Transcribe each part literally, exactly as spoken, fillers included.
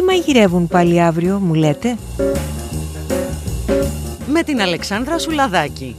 μαγειρεύουν πάλι αύριο, μου λέτε? Με την Αλεξάνδρα Σουλαδάκη.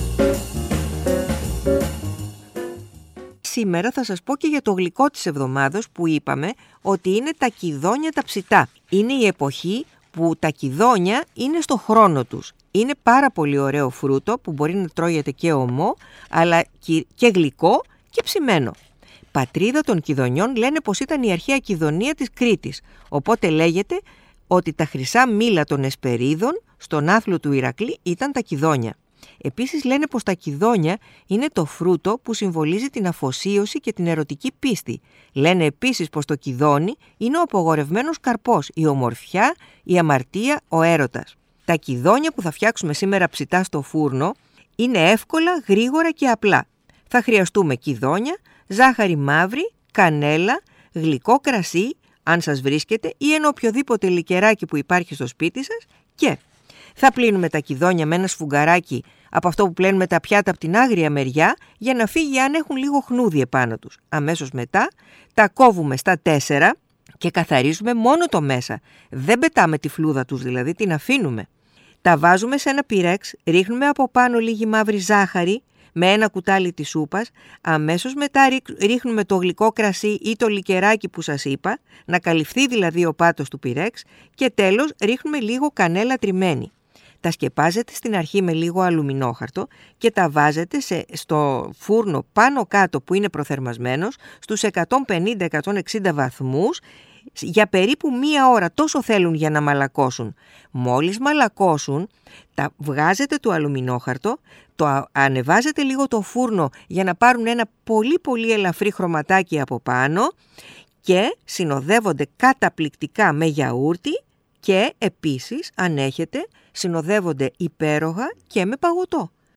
Σήμερα θα σας πω και για το γλυκό της εβδομάδος που είπαμε ότι είναι τα κηδόνια τα ψητά. Είναι η εποχή που τα κηδόνια είναι στο χρόνο τους. Είναι πάρα πολύ ωραίο φρούτο που μπορεί να τρώγεται και ομό, αλλά και γλυκό και ψημένο. Πατρίδα των κηδονιών λένε πως ήταν η αρχαία κηδονία της Κρήτης, οπότε λέγεται ότι τα χρυσά μήλα των Εσπερίδων στον άθλο του Ηρακλή ήταν τα κηδόνια. Επίσης λένε πως τα κηδόνια είναι το φρούτο που συμβολίζει την αφοσίωση και την ερωτική πίστη. Λένε επίσης πως το κηδόνι είναι ο απογορευμένος καρπός, η ομορφιά, η αμαρτία, ο έρωτας. Τα κηδόνια που θα φτιάξουμε σήμερα ψητά στο φούρνο είναι εύκολα, γρήγορα και απλά. Θα χρειαστούμε κηδόνια, ζάχαρη μαύρη, κανέλα, γλυκό κρασί, αν σας βρίσκεται, ή ένα οποιοδήποτε λικεράκι που υπάρχει στο σπίτι σας, και θα πλύνουμε τα κηδόνια με ένα σφουγγαράκι από αυτό που πλένουμε τα πιάτα από την άγρια μεριά για να φύγει αν έχουν λίγο χνούδι επάνω τους. Αμέσως μετά τα κόβουμε στα τέσσερα και καθαρίζουμε μόνο το μέσα. Δεν πετάμε τη φλούδα τους, δηλαδή την αφήνουμε. Τα βάζουμε σε ένα πυρέξ, ρίχνουμε από πάνω λίγη μαύρη ζάχαρη με ένα κουτάλι της σούπας, αμέσως μετά ρίχνουμε το γλυκό κρασί ή το λικεράκι που σας είπα, να καλυφθεί δηλαδή ο πάτος του πυρέξ, και τέλος ρίχνουμε λίγο κανέλα τριμμένη. Τα σκεπάζετε στην αρχή με λίγο αλουμινόχαρτο και τα βάζετε σε, στο φούρνο πάνω κάτω που είναι προθερμασμένος στους εκατόν πενήντα με εκατόν εξήντα βαθμούς για περίπου μία ώρα, τόσο θέλουν για να μαλακώσουν. Μόλις μαλακώσουν, τα βγάζετε του αλουμινόχαρτο, το ανεβάζετε λίγο το φούρνο για να πάρουν ένα πολύ πολύ ελαφρύ χρωματάκι από πάνω και συνοδεύονται καταπληκτικά με γιαούρτι και επίσης, αν έχετε, συνοδεύονται υπέροχα και με παγωτό.